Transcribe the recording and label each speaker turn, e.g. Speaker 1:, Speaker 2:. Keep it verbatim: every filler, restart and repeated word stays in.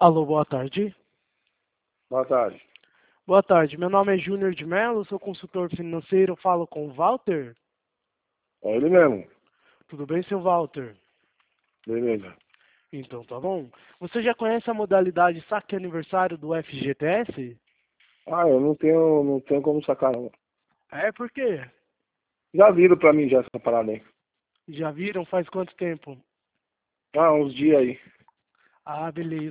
Speaker 1: Alô, boa tarde.
Speaker 2: Boa tarde.
Speaker 1: Boa tarde, meu nome é Júnior de Mello, sou consultor financeiro, falo com o Walter.
Speaker 2: É ele mesmo.
Speaker 1: Tudo bem, seu Walter?
Speaker 2: Beleza.
Speaker 1: Então tá bom. Você já conhece a modalidade saque aniversário do F G T S?
Speaker 2: Ah, eu não tenho, não tenho como sacar não.
Speaker 1: É, por quê?
Speaker 2: Já viram pra mim já essa parada aí.
Speaker 1: Já viram faz quanto tempo?
Speaker 2: Ah, uns dias aí.
Speaker 1: Ah, beleza.